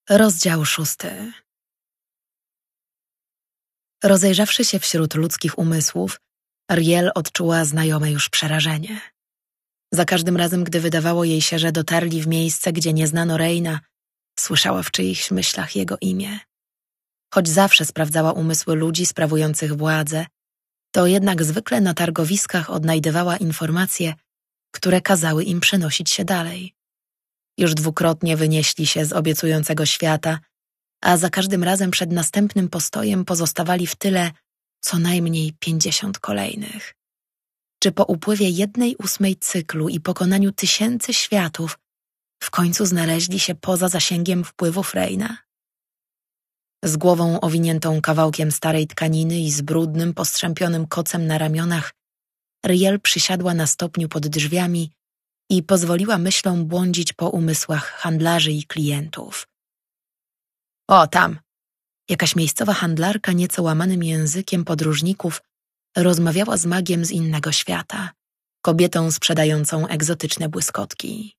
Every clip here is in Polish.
Rozdział 6. Rozejrzawszy się wśród ludzkich umysłów, Ariel odczuła znajome już przerażenie. Za każdym razem, gdy wydawało jej się, że dotarli w miejsce, gdzie nie znano Reina, słyszała w czyichś myślach jego imię. Choć zawsze sprawdzała umysły ludzi sprawujących władzę, to jednak zwykle na targowiskach odnajdywała informacje, które kazały im przenosić się dalej. Już dwukrotnie wynieśli się z obiecującego świata, a za każdym razem przed następnym postojem pozostawali w tyle co najmniej 50 kolejnych. Czy po upływie 1/8 cyklu i pokonaniu tysięcy światów w końcu znaleźli się poza zasięgiem wpływów Reina? Z głową owiniętą kawałkiem starej tkaniny i z brudnym, postrzępionym kocem na ramionach, Riel przysiadła na stopniu pod drzwiami i pozwoliła myślom błądzić po umysłach handlarzy i klientów. O, tam! Jakaś miejscowa handlarka nieco łamanym językiem podróżników rozmawiała z magiem z innego świata, kobietą sprzedającą egzotyczne błyskotki.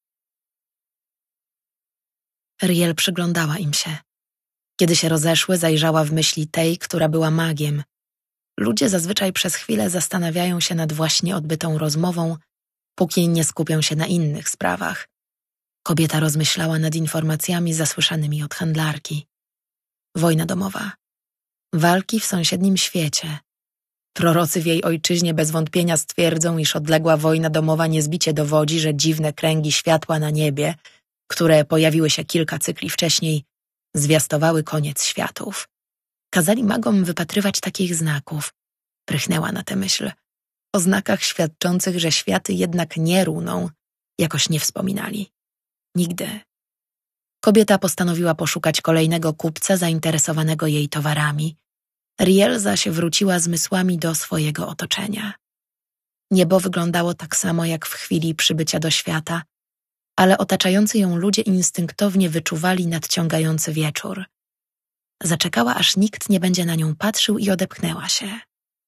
Riel przyglądała im się. Kiedy się rozeszły, zajrzała w myśli tej, która była magiem. Ludzie zazwyczaj przez chwilę zastanawiają się nad właśnie odbytą rozmową, póki nie skupią się na innych sprawach. Kobieta rozmyślała nad informacjami zasłyszanymi od handlarki. Wojna domowa. Walki w sąsiednim świecie. Prorocy w jej ojczyźnie bez wątpienia stwierdzą, iż odległa wojna domowa niezbicie dowodzi, że dziwne kręgi światła na niebie, które pojawiły się kilka cykli wcześniej, zwiastowały koniec światów. Kazali magom wypatrywać takich znaków. Prychnęła na tę myśl. O znakach świadczących, że światy jednak nie runą, jakoś nie wspominali. Nigdy. Kobieta postanowiła poszukać kolejnego kupca zainteresowanego jej towarami. Riel zaś wróciła zmysłami do swojego otoczenia. Niebo wyglądało tak samo jak w chwili przybycia do świata, ale otaczający ją ludzie instynktownie wyczuwali nadciągający wieczór. Zaczekała, aż nikt nie będzie na nią patrzył i odepchnęła się.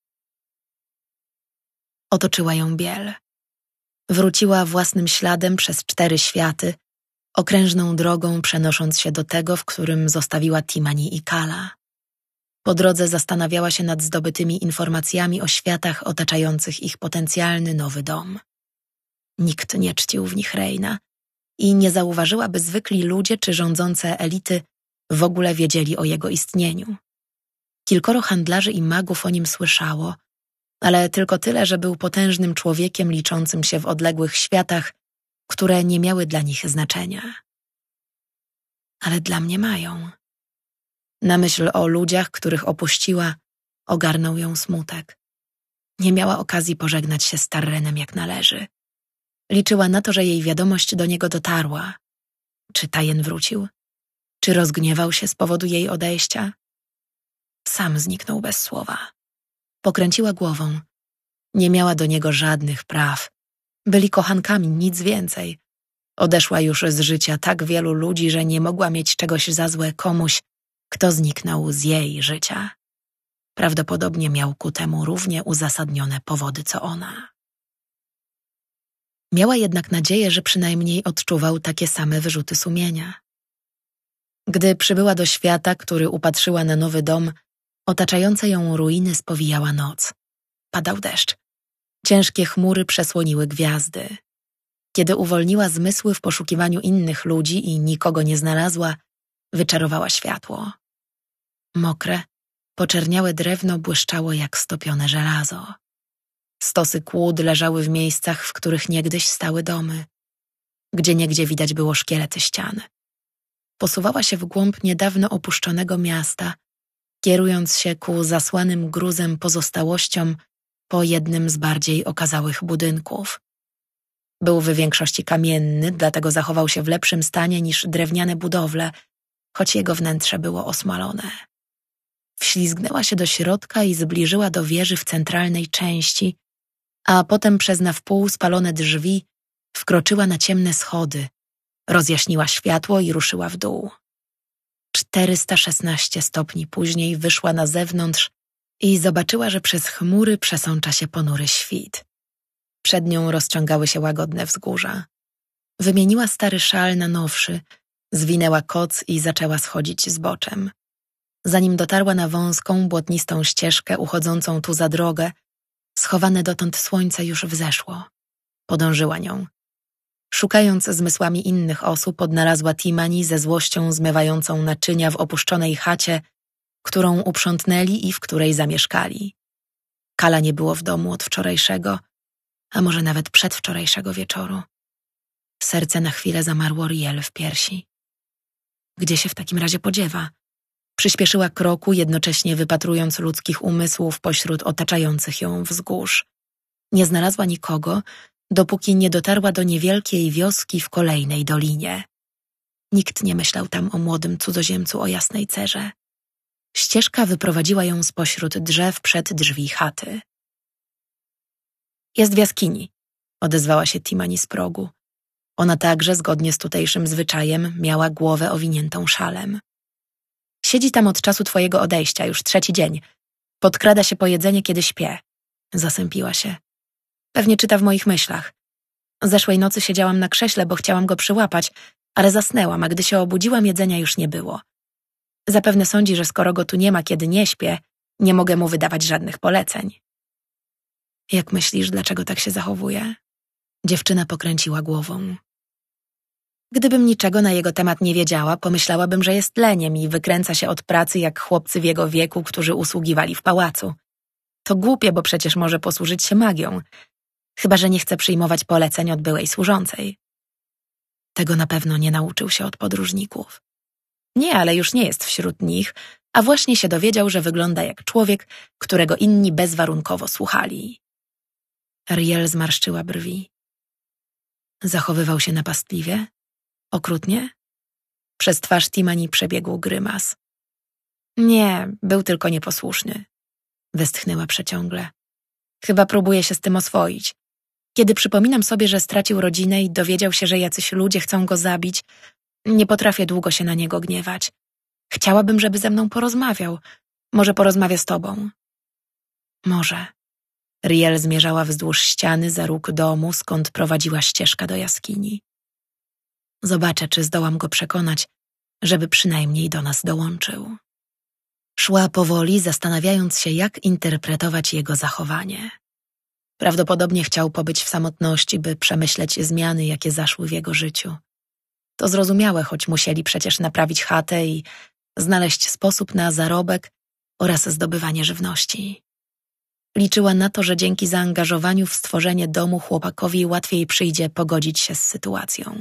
Otoczyła ją biel. Wróciła własnym śladem przez 4 światy, okrężną drogą przenosząc się do tego, w którym zostawiła Timani i Kala. Po drodze zastanawiała się nad zdobytymi informacjami o światach otaczających ich potencjalny nowy dom. Nikt nie czcił w nich Reina i nie zauważyła, by zwykli ludzie czy rządzące elity w ogóle wiedzieli o jego istnieniu. Kilkoro handlarzy i magów o nim słyszało, ale tylko tyle, że był potężnym człowiekiem liczącym się w odległych światach, które nie miały dla nich znaczenia. Ale dla mnie mają. Na myśl o ludziach, których opuściła, ogarnął ją smutek. Nie miała okazji pożegnać się z Tarrenem jak należy. Liczyła na to, że jej wiadomość do niego dotarła. Czy Tajen wrócił? Czy rozgniewał się z powodu jej odejścia? Sam zniknął bez słowa. Pokręciła głową. Nie miała do niego żadnych praw. Byli kochankami, nic więcej. Odeszła już z życia tak wielu ludzi, że nie mogła mieć czegoś za złe komuś, kto zniknął z jej życia. Prawdopodobnie miał ku temu równie uzasadnione powody, co ona. Miała jednak nadzieję, że przynajmniej odczuwał takie same wyrzuty sumienia. Gdy przybyła do świata, który upatrzyła na nowy dom, otaczające ją ruiny spowijała noc. Padał deszcz. Ciężkie chmury przesłoniły gwiazdy. Kiedy uwolniła zmysły w poszukiwaniu innych ludzi i nikogo nie znalazła, wyczarowała światło. Mokre, poczerniałe drewno błyszczało jak stopione żelazo. Stosy kłód leżały w miejscach, w których niegdyś stały domy. Gdzieniegdzie widać było szkielety ścian. Posuwała się w głąb niedawno opuszczonego miasta, kierując się ku zasłanym gruzem pozostałościom po jednym z bardziej okazałych budynków. Był w większości kamienny, dlatego zachował się w lepszym stanie niż drewniane budowle, choć jego wnętrze było osmalone. Wślizgnęła się do środka i zbliżyła do wieży w centralnej części, a potem przez na wpół spalone drzwi wkroczyła na ciemne schody, rozjaśniła światło i ruszyła w dół. 416 stopni później wyszła na zewnątrz i zobaczyła, że przez chmury przesącza się ponury świt. Przed nią rozciągały się łagodne wzgórza. Wymieniła stary szal na nowszy, Zwinęła koc i zaczęła schodzić zboczem. Zanim dotarła na wąską, błotnistą ścieżkę uchodzącą tu za drogę, schowane dotąd słońce już wzeszło. Podążyła nią. Szukając zmysłami innych osób, odnalazła Timani ze złością zmywającą naczynia w opuszczonej chacie, którą uprzątnęli i w której zamieszkali. Kala nie było w domu od wczorajszego, a może nawet przedwczorajszego wieczoru. Serce na chwilę zamarło Riel w piersi. Gdzie się w takim razie podziewa? Przyspieszyła kroku, jednocześnie wypatrując ludzkich umysłów pośród otaczających ją wzgórz. Nie znalazła nikogo, dopóki nie dotarła do niewielkiej wioski w kolejnej dolinie. Nikt nie myślał tam o młodym cudzoziemcu o jasnej cerze. Ścieżka wyprowadziła ją spośród drzew przed drzwi chaty. Jest w jaskini, odezwała się Timani z progu. Ona także, zgodnie z tutejszym zwyczajem, miała głowę owiniętą szalem. Siedzi tam od czasu twojego odejścia, już 3. dzień. Podkrada się po jedzenie, kiedy śpię. Zasępiła się. Pewnie czyta w moich myślach. Zeszłej nocy siedziałam na krześle, bo chciałam go przyłapać, ale zasnęłam, a gdy się obudziłam, jedzenia już nie było. Zapewne sądzi, że skoro go tu nie ma, kiedy nie śpię, nie mogę mu wydawać żadnych poleceń. Jak myślisz, dlaczego tak się zachowuje? Dziewczyna pokręciła głową. Gdybym niczego na jego temat nie wiedziała, pomyślałabym, że jest leniem i wykręca się od pracy jak chłopcy w jego wieku, którzy usługiwali w pałacu. To głupie, bo przecież może posłużyć się magią. Chyba że nie chce przyjmować poleceń od byłej służącej. Tego na pewno nie nauczył się od podróżników. Nie, ale już nie jest wśród nich, a właśnie się dowiedział, że wygląda jak człowiek, którego inni bezwarunkowo słuchali. Riel zmarszczyła brwi. Zachowywał się napastliwie? Okrutnie? Przez twarz Timani przebiegł grymas. Nie, był tylko nieposłuszny. Westchnęła przeciągle. Chyba próbuje się z tym oswoić. Kiedy przypominam sobie, że stracił rodzinę i dowiedział się, że jacyś ludzie chcą go zabić, nie potrafię długo się na niego gniewać. Chciałabym, żeby ze mną porozmawiał. Może porozmawia z tobą. Może. Riel zmierzała wzdłuż ściany za róg domu, skąd prowadziła ścieżka do jaskini. Zobaczę, czy zdołam go przekonać, żeby przynajmniej do nas dołączył. Szła powoli, zastanawiając się, jak interpretować jego zachowanie. Prawdopodobnie chciał pobyć w samotności, by przemyśleć zmiany, jakie zaszły w jego życiu. To zrozumiałe, choć musieli przecież naprawić chatę i znaleźć sposób na zarobek oraz zdobywanie żywności. Liczyła na to, że dzięki zaangażowaniu w stworzenie domu chłopakowi łatwiej przyjdzie pogodzić się z sytuacją.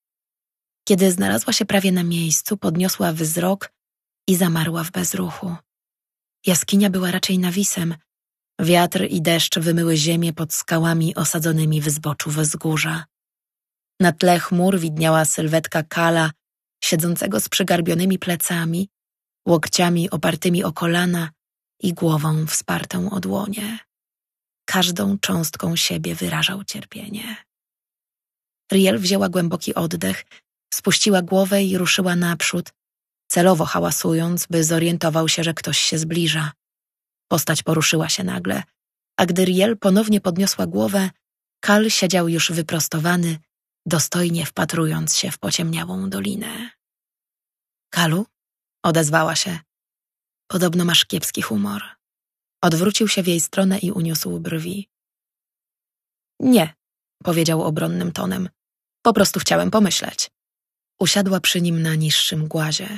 Kiedy znalazła się prawie na miejscu, podniosła wzrok i zamarła w bezruchu. Jaskinia była raczej nawisem. Wiatr i deszcz wymyły ziemię pod skałami osadzonymi w zboczu wzgórza. Na tle chmur widniała sylwetka Kala, siedzącego z przygarbionymi plecami, łokciami opartymi o kolana i głową wspartą o dłonie. Każdą cząstką siebie wyrażał cierpienie. Riel wzięła głęboki oddech, spuściła głowę i ruszyła naprzód, celowo hałasując, by zorientował się, że ktoś się zbliża. Postać poruszyła się nagle, a gdy Riel ponownie podniosła głowę, Kal siedział już wyprostowany, dostojnie wpatrując się w pociemniałą dolinę. Kalu? Odezwała się. Podobno masz kiepski humor. Odwrócił się w jej stronę i uniósł brwi. Nie, powiedział obronnym tonem. Po prostu chciałem pomyśleć. Usiadła przy nim na niższym głazie.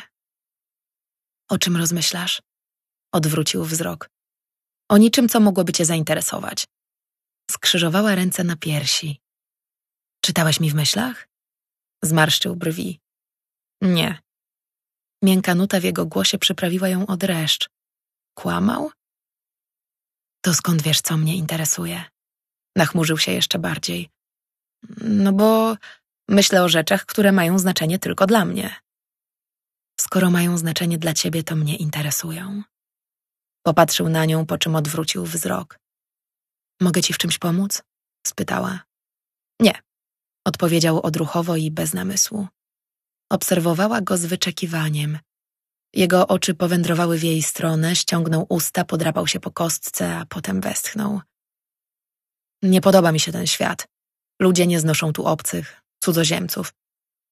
O czym rozmyślasz? Odwrócił wzrok. O niczym, co mogłoby cię zainteresować. Skrzyżowała ręce na piersi. Czytałeś mi w myślach? Zmarszczył brwi. Nie. Miękka nuta w jego głosie przyprawiła ją o dreszcz. Kłamał? To skąd wiesz, co mnie interesuje? Nachmurzył się jeszcze bardziej. No bo myślę o rzeczach, które mają znaczenie tylko dla mnie. Skoro mają znaczenie dla ciebie, to mnie interesują. Popatrzył na nią, po czym odwrócił wzrok. Mogę ci w czymś pomóc? Spytała. Nie, odpowiedział odruchowo i bez namysłu. Obserwowała go z wyczekiwaniem. Jego oczy powędrowały w jej stronę, ściągnął usta, podrapał się po kostce, a potem westchnął. Nie podoba mi się ten świat. Ludzie nie znoszą tu obcych, cudzoziemców.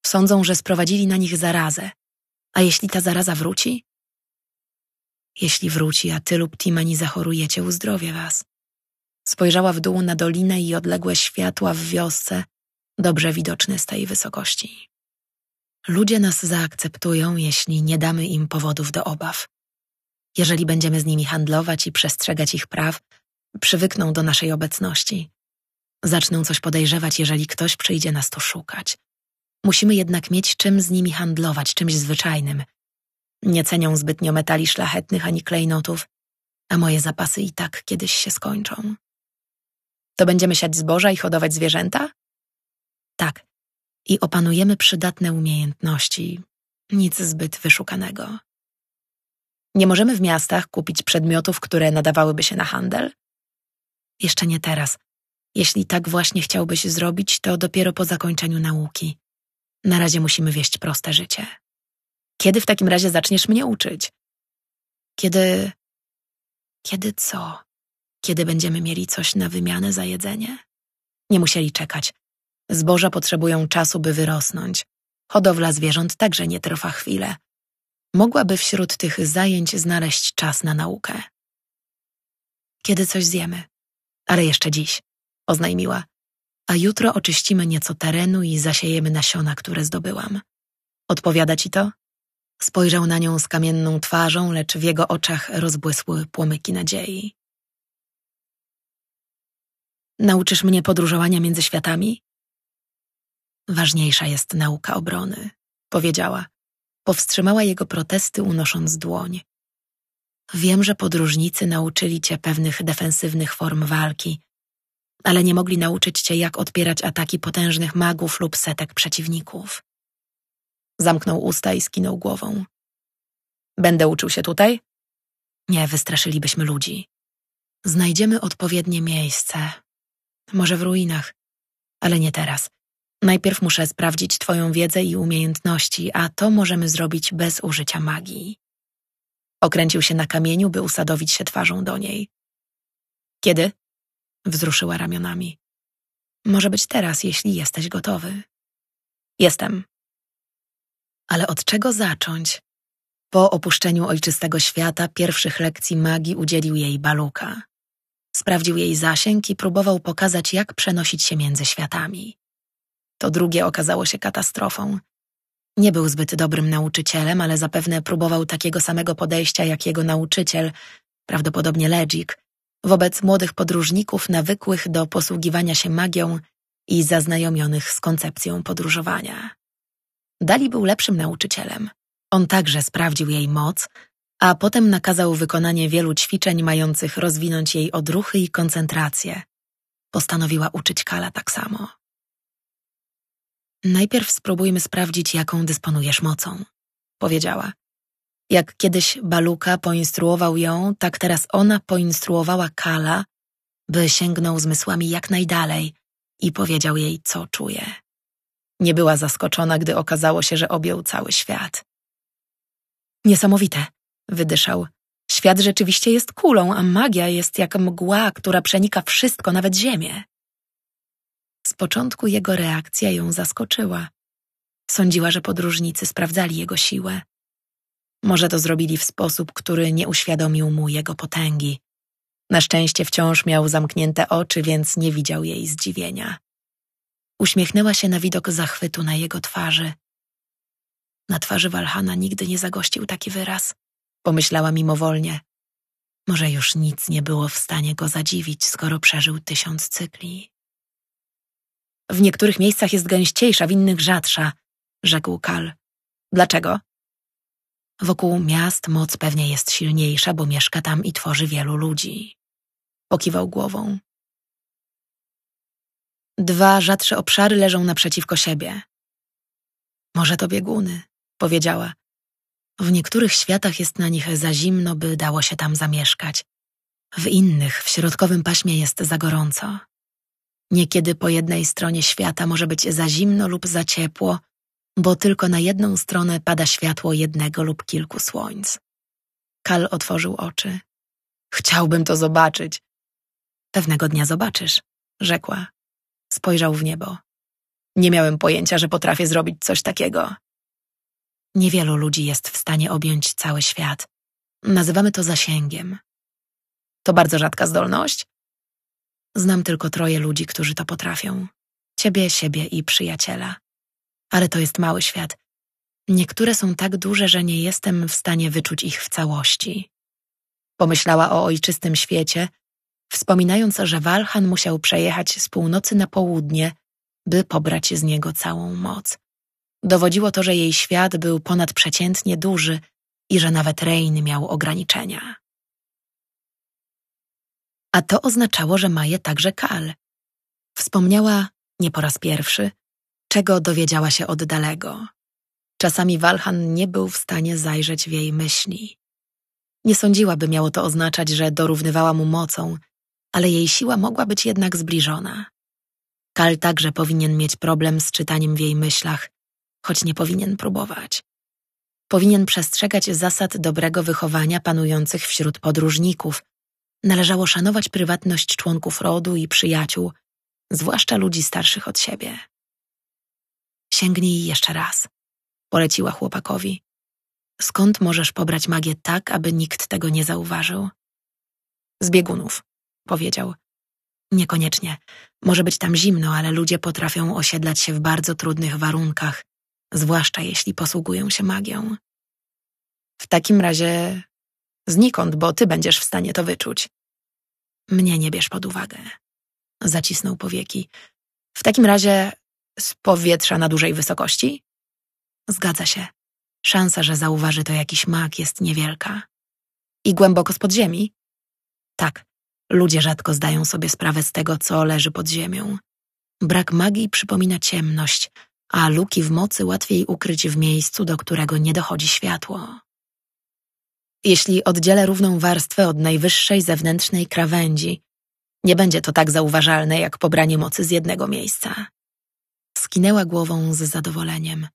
Sądzą, że sprowadzili na nich zarazę. A jeśli ta zaraza wróci? Jeśli wróci, a ty lub Timani zachorujecie, uzdrowię was. Spojrzała w dół na dolinę i odległe światła w wiosce, dobrze widoczne z tej wysokości. Ludzie nas zaakceptują, jeśli nie damy im powodów do obaw. Jeżeli będziemy z nimi handlować i przestrzegać ich praw, przywykną do naszej obecności. Zaczną coś podejrzewać, jeżeli ktoś przyjdzie nas tu szukać. Musimy jednak mieć czym z nimi handlować, czymś zwyczajnym. Nie cenią zbytnio metali szlachetnych ani klejnotów, a moje zapasy i tak kiedyś się skończą. To będziemy siać zboża i hodować zwierzęta? Tak. I opanujemy przydatne umiejętności. Nic zbyt wyszukanego. Nie możemy w miastach kupić przedmiotów, które nadawałyby się na handel? Jeszcze nie teraz. Jeśli tak właśnie chciałbyś zrobić, to dopiero po zakończeniu nauki. Na razie musimy wieść proste życie. Kiedy w takim razie zaczniesz mnie uczyć? Kiedy co? Kiedy będziemy mieli coś na wymianę za jedzenie? Nie musieli czekać. Zboża potrzebują czasu, by wyrosnąć. Hodowla zwierząt także nie trwa chwilę. Mogłaby wśród tych zajęć znaleźć czas na naukę. Kiedy coś zjemy. Ale jeszcze dziś, oznajmiła. A jutro oczyścimy nieco terenu i zasiejemy nasiona, które zdobyłam. Odpowiada ci to? Spojrzał na nią z kamienną twarzą, lecz w jego oczach rozbłysły płomyki nadziei. Nauczysz mnie podróżowania między światami? Ważniejsza jest nauka obrony, powiedziała. Powstrzymała jego protesty, unosząc dłoń. Wiem, że podróżnicy nauczyli cię pewnych defensywnych form walki, ale nie mogli nauczyć cię, jak odpierać ataki potężnych magów lub setek przeciwników. Zamknął usta i skinął głową. Będę uczył się tutaj? Nie, wystraszylibyśmy ludzi. Znajdziemy odpowiednie miejsce. Może w ruinach, ale nie teraz. Najpierw muszę sprawdzić twoją wiedzę i umiejętności, a to możemy zrobić bez użycia magii. Okręcił się na kamieniu, by usadowić się twarzą do niej. Kiedy? Wzruszyła ramionami. Może być teraz, jeśli jesteś gotowy. Jestem. Ale od czego zacząć? Po opuszczeniu ojczystego świata pierwszych lekcji magii udzielił jej Baluka. Sprawdził jej zasięg i próbował pokazać, jak przenosić się między światami. To drugie okazało się katastrofą. Nie był zbyt dobrym nauczycielem, ale zapewne próbował takiego samego podejścia jak jego nauczyciel, prawdopodobnie Legik, wobec młodych podróżników nawykłych do posługiwania się magią i zaznajomionych z koncepcją podróżowania. Dali był lepszym nauczycielem. On także sprawdził jej moc, a potem nakazał wykonanie wielu ćwiczeń mających rozwinąć jej odruchy i koncentrację. Postanowiła uczyć Kala tak samo. Najpierw spróbujmy sprawdzić, jaką dysponujesz mocą, powiedziała. Jak kiedyś Baluka poinstruował ją, tak teraz ona poinstruowała Kala, by sięgnął zmysłami jak najdalej i powiedział jej, co czuje. Nie była zaskoczona, gdy okazało się, że objął cały świat. Niesamowite, wydyszał. Świat rzeczywiście jest kulą, a magia jest jak mgła, która przenika wszystko, nawet ziemię. Z początku jego reakcja ją zaskoczyła. Sądziła, że podróżnicy sprawdzali jego siłę. Może to zrobili w sposób, który nie uświadomił mu jego potęgi. Na szczęście wciąż miał zamknięte oczy, więc nie widział jej zdziwienia. Uśmiechnęła się na widok zachwytu na jego twarzy. Na twarzy Walhana nigdy nie zagościł taki wyraz. Pomyślała mimowolnie. Może już nic nie było w stanie go zadziwić, skoro przeżył 1000 cykli. W niektórych miejscach jest gęściejsza, w innych rzadsza, rzekł Kal. Dlaczego? Wokół miast moc pewnie jest silniejsza, bo mieszka tam i tworzy wielu ludzi. Pokiwał głową. 2 rzadsze obszary leżą naprzeciwko siebie. Może to bieguny, powiedziała. W niektórych światach jest na nich za zimno, by dało się tam zamieszkać. W innych, w środkowym paśmie jest za gorąco. Niekiedy po jednej stronie świata może być za zimno lub za ciepło, bo tylko na jedną stronę pada światło jednego lub kilku słońc. Kal otworzył oczy. Chciałbym to zobaczyć. Pewnego dnia zobaczysz, rzekła. Spojrzał w niebo. Nie miałem pojęcia, że potrafię zrobić coś takiego. Niewielu ludzi jest w stanie objąć cały świat. Nazywamy to zasięgiem. To bardzo rzadka zdolność? Znam tylko 3 ludzi, którzy to potrafią. Ciebie, siebie i przyjaciela. Ale to jest mały świat. Niektóre są tak duże, że nie jestem w stanie wyczuć ich w całości. Pomyślała o ojczystym świecie, wspominając, że Walhan musiał przejechać z północy na południe, by pobrać z niego całą moc. Dowodziło to, że jej świat był ponadprzeciętnie duży i że nawet Rain miał ograniczenia. A to oznaczało, że ma je także Kal. Wspomniała, nie po raz pierwszy, czego dowiedziała się od Dalego. Czasami Walhan nie był w stanie zajrzeć w jej myśli. Nie sądziła, by miało to oznaczać, że dorównywała mu mocą, ale jej siła mogła być jednak zbliżona. Kal także powinien mieć problem z czytaniem w jej myślach, choć nie powinien próbować. Powinien przestrzegać zasad dobrego wychowania panujących wśród podróżników. Należało szanować prywatność członków rodu i przyjaciół, zwłaszcza ludzi starszych od siebie. Sięgnij jeszcze raz, poleciła chłopakowi. Skąd możesz pobrać magię tak, aby nikt tego nie zauważył? Z biegunów, powiedział. Niekoniecznie. Może być tam zimno, ale ludzie potrafią osiedlać się w bardzo trudnych warunkach, zwłaszcza jeśli posługują się magią. W takim razie znikąd, bo ty będziesz w stanie to wyczuć. Mnie nie bierz pod uwagę. Zacisnął powieki. W takim razie z powietrza na dużej wysokości? Zgadza się. Szansa, że zauważy to jakiś mag, jest niewielka. I głęboko z podziemi? Tak. Ludzie rzadko zdają sobie sprawę z tego, co leży pod ziemią. Brak magii przypomina ciemność, a luki w mocy łatwiej ukryć w miejscu, do którego nie dochodzi światło. Jeśli oddzielę równą warstwę od najwyższej zewnętrznej krawędzi, nie będzie to tak zauważalne, jak pobranie mocy z jednego miejsca. Skinęła głową z zadowoleniem.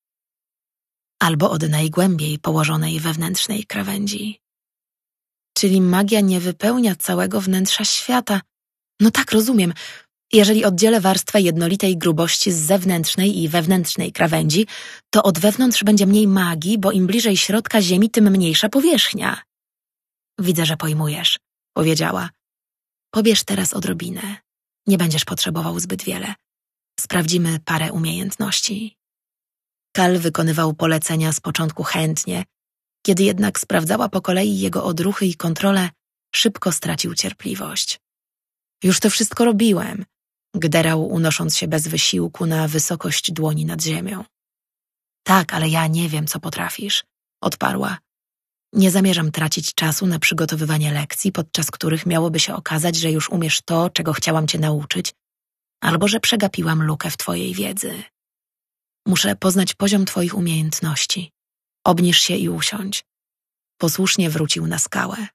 Albo od najgłębiej położonej wewnętrznej krawędzi. Czyli magia nie wypełnia całego wnętrza świata. No tak, rozumiem. Jeżeli oddzielę warstwę jednolitej grubości z zewnętrznej i wewnętrznej krawędzi, to od wewnątrz będzie mniej magii, bo im bliżej środka ziemi, tym mniejsza powierzchnia. Widzę, że pojmujesz, powiedziała. Pobierz teraz odrobinę. Nie będziesz potrzebował zbyt wiele. Sprawdzimy parę umiejętności. Kal wykonywał polecenia z początku chętnie, kiedy jednak sprawdzała po kolei jego odruchy i kontrolę, szybko stracił cierpliwość. Już to wszystko robiłem, gderał, unosząc się bez wysiłku na wysokość dłoni nad ziemią. Tak, ale ja nie wiem, co potrafisz, odparła. Nie zamierzam tracić czasu na przygotowywanie lekcji, podczas których miałoby się okazać, że już umiesz to, czego chciałam cię nauczyć, albo że przegapiłam lukę w twojej wiedzy. Muszę poznać poziom twoich umiejętności. Obniż się i usiądź. Posłusznie wrócił na skałę.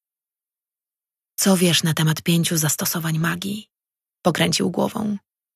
Co wiesz na temat 5 zastosowań magii? Pokręcił głową.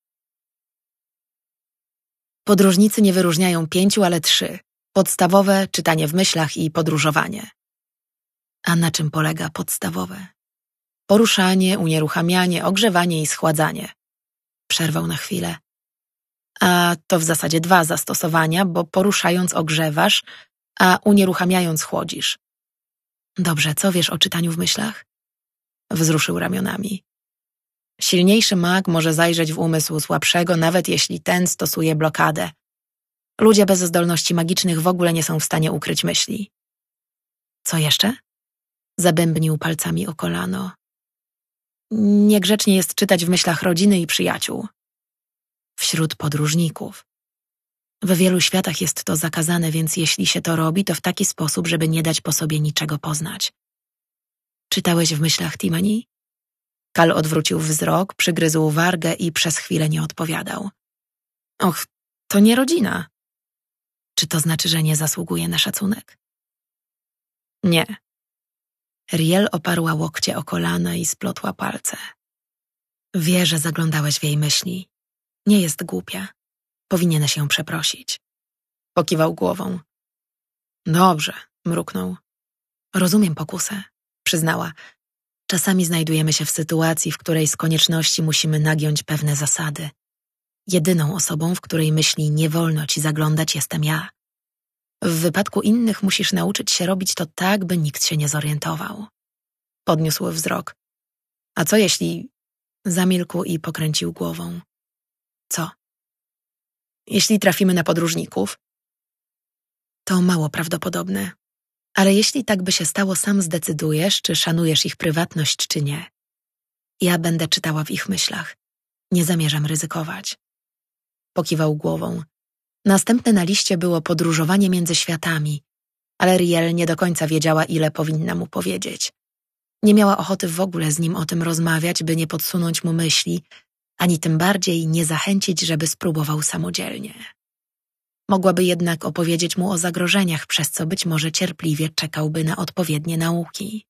Podróżnicy nie wyróżniają 5, ale 3. Podstawowe, czytanie w myślach i podróżowanie. A na czym polega podstawowe? Poruszanie, unieruchamianie, ogrzewanie i schładzanie. Przerwał na chwilę. A to w zasadzie 2 zastosowania, bo poruszając ogrzewasz, a unieruchamiając chłodzisz. Dobrze, co wiesz o czytaniu w myślach? Wzruszył ramionami. Silniejszy mag może zajrzeć w umysł słabszego, nawet jeśli ten stosuje blokadę. Ludzie bez zdolności magicznych w ogóle nie są w stanie ukryć myśli. Co jeszcze? Zabębnił palcami o kolano. Niegrzecznie jest czytać w myślach rodziny i przyjaciół. Wśród podróżników. We wielu światach jest to zakazane, więc jeśli się to robi, to w taki sposób, żeby nie dać po sobie niczego poznać. Czytałeś w myślach Timani? Kal odwrócił wzrok, przygryzł wargę i przez chwilę nie odpowiadał. Och, to nie rodzina. Czy to znaczy, że nie zasługuje na szacunek? Nie. Riel oparła łokcie o kolana i splotła palce. Wie, że zaglądałeś w jej myśli. Nie jest głupia. Powinieneś ją przeprosić. Pokiwał głową. Dobrze, mruknął. Rozumiem pokusę, przyznała. Czasami znajdujemy się w sytuacji, w której z konieczności musimy nagiąć pewne zasady. Jedyną osobą, w której myśli nie wolno ci zaglądać, jestem ja. W wypadku innych musisz nauczyć się robić to tak, by nikt się nie zorientował. Podniósł wzrok. A co jeśli... Zamilkł i pokręcił głową. Co? Jeśli trafimy na podróżników? To mało prawdopodobne. Ale jeśli tak by się stało, sam zdecydujesz, czy szanujesz ich prywatność, czy nie. Ja będę czytała w ich myślach. Nie zamierzam ryzykować. Pokiwał głową. Następne na liście było podróżowanie między światami, ale Riel nie do końca wiedziała, ile powinna mu powiedzieć. Nie miała ochoty w ogóle z nim o tym rozmawiać, by nie podsunąć mu myśli, ani tym bardziej nie zachęcić, żeby spróbował samodzielnie. Mogłaby jednak opowiedzieć mu o zagrożeniach, przez co być może cierpliwie czekałby na odpowiednie nauki.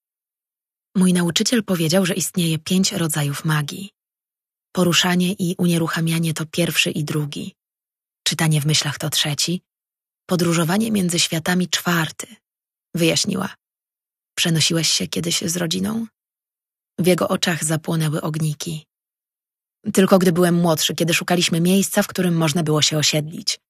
Mój nauczyciel powiedział, że istnieje 5 rodzajów magii. Poruszanie i unieruchamianie to pierwszy i drugi. Czytanie w myślach to trzeci. Podróżowanie między światami czwarty. Wyjaśniła. Przenosiłeś się kiedyś z rodziną? W jego oczach zapłonęły ogniki. Tylko gdy byłem młodszy, kiedy szukaliśmy miejsca, w którym można było się osiedlić.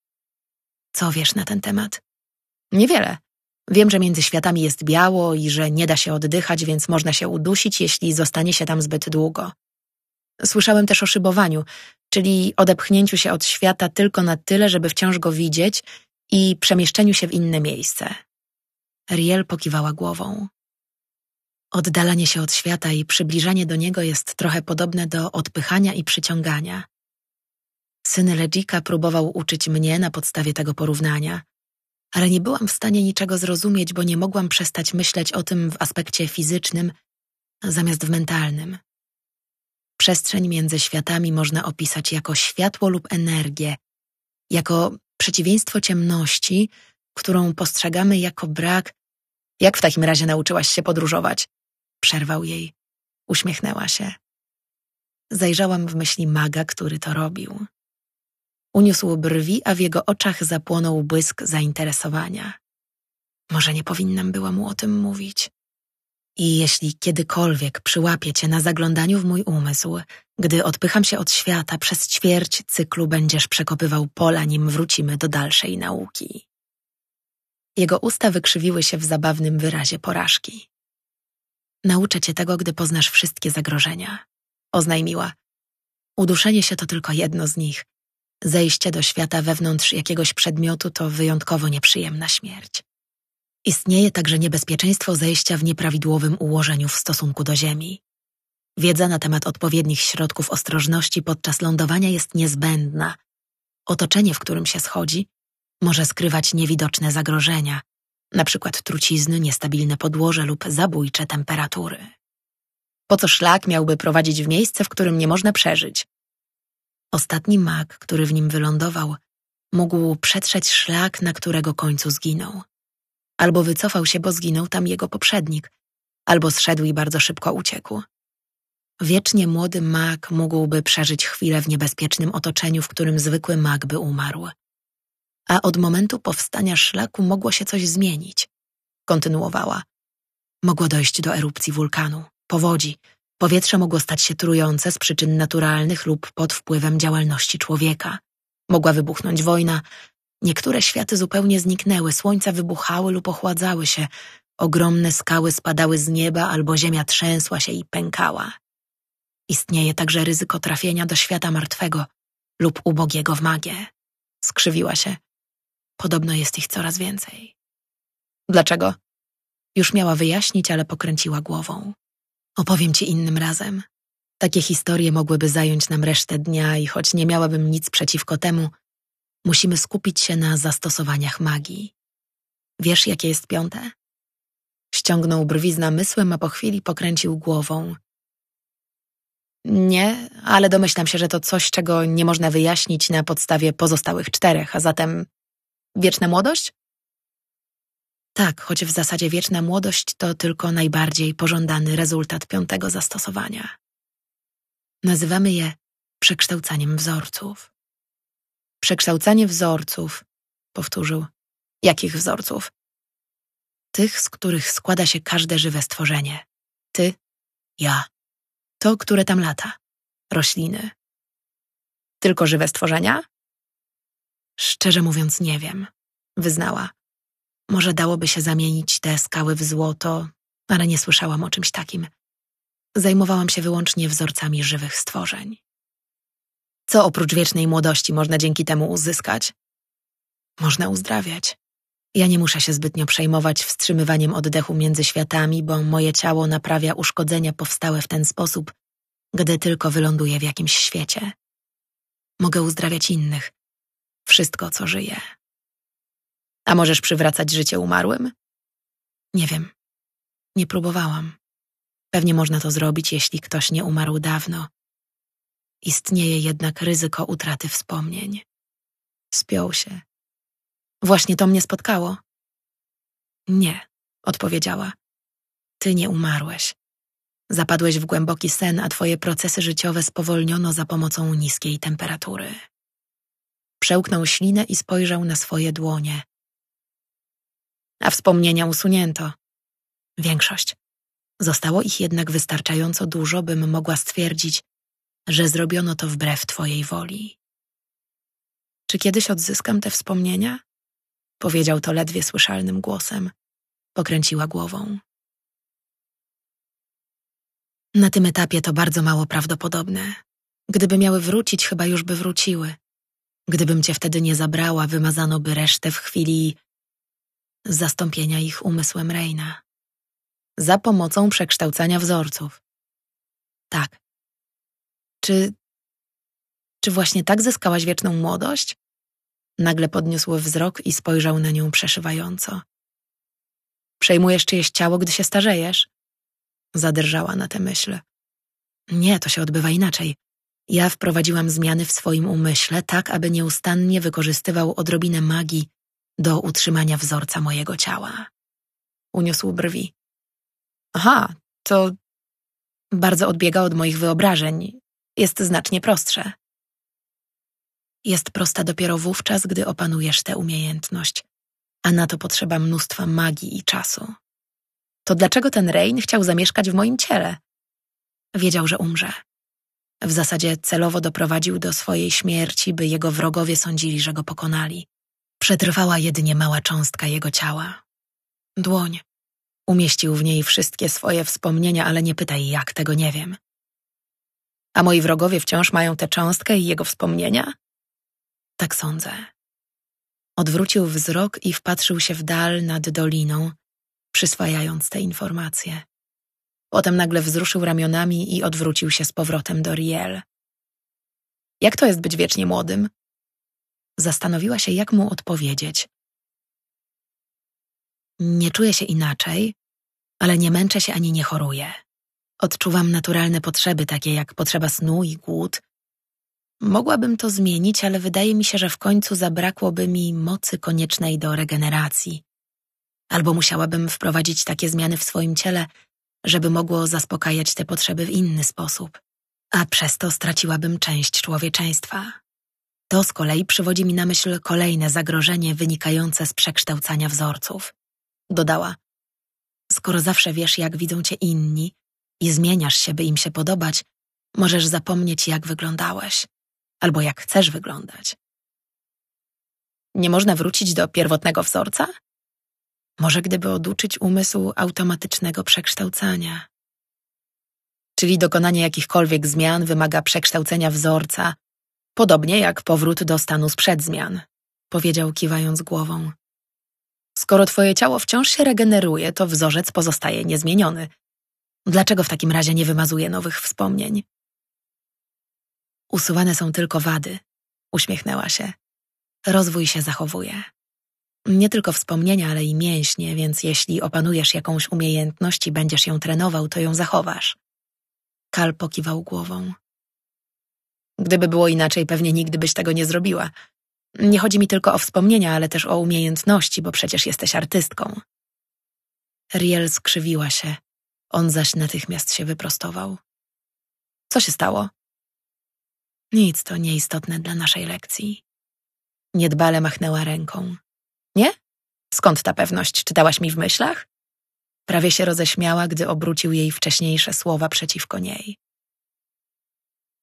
Co wiesz na ten temat? Niewiele. Wiem, że między światami jest biało i że nie da się oddychać, więc można się udusić, jeśli zostanie się tam zbyt długo. Słyszałem też o szybowaniu, czyli odepchnięciu się od świata tylko na tyle, żeby wciąż go widzieć i przemieszczeniu się w inne miejsce. Riel pokiwała głową. Oddalanie się od świata i przybliżanie do niego jest trochę podobne do odpychania i przyciągania. Syn Ledzika próbował uczyć mnie na podstawie tego porównania, ale nie byłam w stanie niczego zrozumieć, bo nie mogłam przestać myśleć o tym w aspekcie fizycznym zamiast w mentalnym. Przestrzeń między światami można opisać jako światło lub energię, jako przeciwieństwo ciemności, którą postrzegamy jako brak. Jak w takim razie nauczyłaś się podróżować? Przerwał jej. Uśmiechnęła się. Zajrzałam w myśli maga, który to robił. Uniósł brwi, a w jego oczach zapłonął błysk zainteresowania. Może nie powinnam była mu o tym mówić. I jeśli kiedykolwiek przyłapię cię na zaglądaniu w mój umysł, gdy odpycham się od świata, przez ćwierć cyklu będziesz przekopywał pola, nim wrócimy do dalszej nauki. Jego usta wykrzywiły się w zabawnym wyrazie porażki. Nauczę cię tego, gdy poznasz wszystkie zagrożenia, oznajmiła. Uduszenie się to tylko jedno z nich. Zejście do świata wewnątrz jakiegoś przedmiotu to wyjątkowo nieprzyjemna śmierć. Istnieje także niebezpieczeństwo zejścia w nieprawidłowym ułożeniu w stosunku do Ziemi. Wiedza na temat odpowiednich środków ostrożności podczas lądowania jest niezbędna. Otoczenie, w którym się schodzi, może skrywać niewidoczne zagrożenia, na przykład trucizny, niestabilne podłoże lub zabójcze temperatury. Po co szlak miałby prowadzić w miejsce, w którym nie można przeżyć? Ostatni mag, który w nim wylądował, mógł przetrzeć szlak, na którego końcu zginął. Albo wycofał się, bo zginął tam jego poprzednik, albo zszedł i bardzo szybko uciekł. Wiecznie młody mag mógłby przeżyć chwilę w niebezpiecznym otoczeniu, w którym zwykły mag by umarł. A od momentu powstania szlaku mogło się coś zmienić. Kontynuowała. Mogło dojść do erupcji wulkanu, powodzi. Powietrze mogło stać się trujące z przyczyn naturalnych lub pod wpływem działalności człowieka. Mogła wybuchnąć wojna. Niektóre światy zupełnie zniknęły, słońca wybuchały lub ochładzały się, ogromne skały spadały z nieba albo ziemia trzęsła się i pękała. Istnieje także ryzyko trafienia do świata martwego lub ubogiego w magię. Skrzywiła się. Podobno jest ich coraz więcej. Dlaczego? Już miała wyjaśnić, ale pokręciła głową. Opowiem ci innym razem. Takie historie mogłyby zająć nam resztę dnia i choć nie miałabym nic przeciwko temu, musimy skupić się na zastosowaniach magii. Wiesz, jakie jest 5? Ściągnął brwi z namysłem, a po chwili pokręcił głową. Nie, ale domyślam się, że to coś, czego nie można wyjaśnić na podstawie pozostałych 4, a zatem wieczna młodość? Tak, choć w zasadzie wieczna młodość to tylko najbardziej pożądany rezultat 5. zastosowania. Nazywamy je przekształcaniem wzorców. Przekształcanie wzorców, powtórzył. Jakich wzorców? Tych, z których składa się każde żywe stworzenie. Ty, ja. To, które tam lata. Rośliny. Tylko żywe stworzenia? Szczerze mówiąc, nie wiem, wyznała. Może dałoby się zamienić te skały w złoto, ale nie słyszałam o czymś takim. Zajmowałam się wyłącznie wzorcami żywych stworzeń. Co oprócz wiecznej młodości można dzięki temu uzyskać? Można uzdrawiać. Ja nie muszę się zbytnio przejmować wstrzymywaniem oddechu między światami, bo moje ciało naprawia uszkodzenia powstałe w ten sposób, gdy tylko wyląduję w jakimś świecie. Mogę uzdrawiać innych. Wszystko, co żyje. A możesz przywracać życie umarłym? Nie wiem. Nie próbowałam. Pewnie można to zrobić, jeśli ktoś nie umarł dawno. Istnieje jednak ryzyko utraty wspomnień. Spiął się. Właśnie to mnie spotkało. Nie, odpowiedziała. Ty nie umarłeś. Zapadłeś w głęboki sen, a twoje procesy życiowe spowolniono za pomocą niskiej temperatury. Przełknął ślinę i spojrzał na swoje dłonie. A wspomnienia usunięto. Większość. Zostało ich jednak wystarczająco dużo, bym mogła stwierdzić, że zrobiono to wbrew twojej woli. Czy kiedyś odzyskam te wspomnienia? Powiedział to ledwie słyszalnym głosem. Pokręciła głową. Na tym etapie to bardzo mało prawdopodobne. Gdyby miały wrócić, chyba już by wróciły. Gdybym cię wtedy nie zabrała, wymazano by resztę w chwili zastąpienia ich umysłem Reina. Za pomocą przekształcania wzorców. Tak. Czy właśnie tak zyskałaś wieczną młodość? Nagle podniósł wzrok i spojrzał na nią przeszywająco. Przejmujesz czyjeś ciało, gdy się starzejesz? Zadrżała na tę myśl. Nie, to się odbywa inaczej. Ja wprowadziłam zmiany w swoim umyśle, tak aby nieustannie wykorzystywał odrobinę magii do utrzymania wzorca mojego ciała. Uniósł brwi. Aha, to bardzo odbiega od moich wyobrażeń. Jest znacznie prostsze. Jest prosta dopiero wówczas, gdy opanujesz tę umiejętność, a na to potrzeba mnóstwa magii i czasu. To dlaczego ten Rein chciał zamieszkać w moim ciele? Wiedział, że umrze. W zasadzie celowo doprowadził do swojej śmierci, by jego wrogowie sądzili, że go pokonali. Przetrwała jedynie mała cząstka jego ciała. Dłoń. Umieścił w niej wszystkie swoje wspomnienia, ale nie pytaj jak, tego nie wiem. A moi wrogowie wciąż mają tę cząstkę i jego wspomnienia? Tak sądzę. Odwrócił wzrok i wpatrzył się w dal nad doliną, przyswajając te informacje. Potem nagle wzruszył ramionami i odwrócił się z powrotem do Riel. Jak to jest być wiecznie młodym? Zastanowiła się, jak mu odpowiedzieć. Nie czuję się inaczej, ale nie męczę się ani nie choruję. Odczuwam naturalne potrzeby, takie jak potrzeba snu i głód. Mogłabym to zmienić, ale wydaje mi się, że w końcu zabrakłoby mi mocy koniecznej do regeneracji. Albo musiałabym wprowadzić takie zmiany w swoim ciele, żeby mogło zaspokajać te potrzeby w inny sposób, a przez to straciłabym część człowieczeństwa. To z kolei przywodzi mi na myśl kolejne zagrożenie wynikające z przekształcania wzorców. Dodała, skoro zawsze wiesz, jak widzą cię inni i zmieniasz się, by im się podobać, możesz zapomnieć, jak wyglądałeś, albo jak chcesz wyglądać. Nie można wrócić do pierwotnego wzorca? Może gdyby oduczyć umysł automatycznego przekształcania. Czyli dokonanie jakichkolwiek zmian wymaga przekształcenia wzorca, podobnie jak powrót do stanu sprzed zmian, powiedział kiwając głową. Skoro twoje ciało wciąż się regeneruje, to wzorzec pozostaje niezmieniony. Dlaczego w takim razie nie wymazuje nowych wspomnień? Usuwane są tylko wady, uśmiechnęła się. Rozwój się zachowuje. Nie tylko wspomnienia, ale i mięśnie, więc jeśli opanujesz jakąś umiejętność i będziesz ją trenował, to ją zachowasz. Kal pokiwał głową. Gdyby było inaczej, pewnie nigdy byś tego nie zrobiła. Nie chodzi mi tylko o wspomnienia, ale też o umiejętności, bo przecież jesteś artystką. Riel skrzywiła się, on zaś natychmiast się wyprostował. Co się stało? Nic, to nieistotne dla naszej lekcji. Niedbale machnęła ręką. Nie? Skąd ta pewność? Czytałaś mi w myślach? Prawie się roześmiała, gdy obrócił jej wcześniejsze słowa przeciwko niej.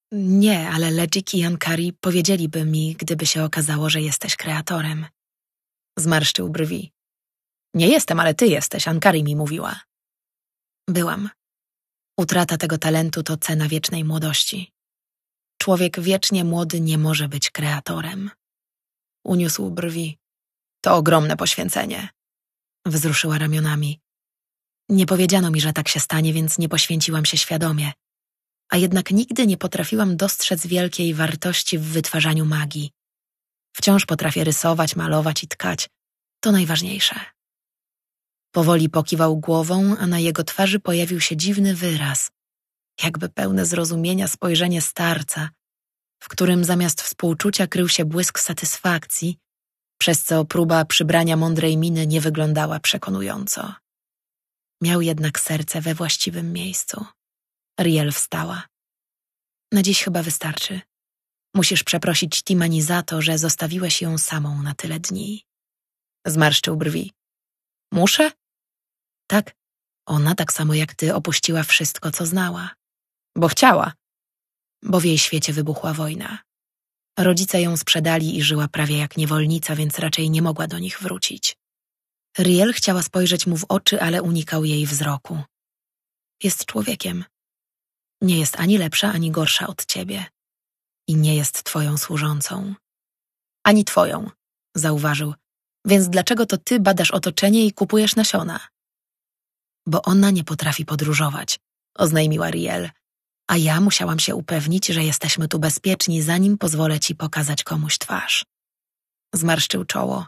Nie, ale Legic i Ankari powiedzieliby mi, gdyby się okazało, że jesteś kreatorem. Zmarszczył brwi. Nie jestem, ale ty jesteś, Ankari mi mówiła. Byłam. Utrata tego talentu to cena wiecznej młodości. Człowiek wiecznie młody nie może być kreatorem. Uniósł brwi. To ogromne poświęcenie. Wzruszyła ramionami. Nie powiedziano mi, że tak się stanie, więc nie poświęciłam się świadomie. A jednak nigdy nie potrafiłam dostrzec wielkiej wartości w wytwarzaniu magii. Wciąż potrafię rysować, malować i tkać. To najważniejsze. Powoli pokiwał głową, a na jego twarzy pojawił się dziwny wyraz, jakby pełne zrozumienia spojrzenie starca, w którym zamiast współczucia krył się błysk satysfakcji, przez co próba przybrania mądrej miny nie wyglądała przekonująco. Miał jednak serce we właściwym miejscu. Riel wstała. Na dziś chyba wystarczy. Musisz przeprosić Timani za to, że zostawiłeś ją samą na tyle dni. Zmarszczył brwi. Muszę? Tak. Ona tak samo jak ty opuściła wszystko, co znała. Bo chciała. Bo w jej świecie wybuchła wojna. Rodzice ją sprzedali i żyła prawie jak niewolnica, więc raczej nie mogła do nich wrócić. Riel chciała spojrzeć mu w oczy, ale unikał jej wzroku. Jest człowiekiem. Nie jest ani lepsza, ani gorsza od ciebie. I nie jest twoją służącą. Ani twoją, zauważył. Więc dlaczego to ty badasz otoczenie i kupujesz nasiona? Bo ona nie potrafi podróżować, oznajmiła Riel. A ja musiałam się upewnić, że jesteśmy tu bezpieczni, zanim pozwolę ci pokazać komuś twarz. Zmarszczył czoło.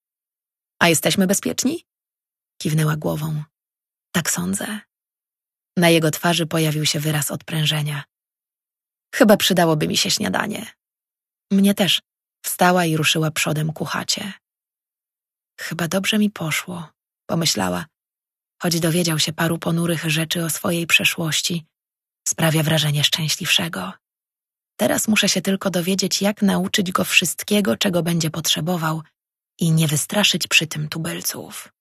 A jesteśmy bezpieczni? Kiwnęła głową. Tak sądzę. Na jego twarzy pojawił się wyraz odprężenia. Chyba przydałoby mi się śniadanie. Mnie też. Wstała i ruszyła przodem ku chacie. Chyba dobrze mi poszło, pomyślała, choć dowiedział się paru ponurych rzeczy o swojej przeszłości. Sprawia wrażenie szczęśliwszego. Teraz muszę się tylko dowiedzieć, jak nauczyć go wszystkiego, czego będzie potrzebował i nie wystraszyć przy tym tubylców.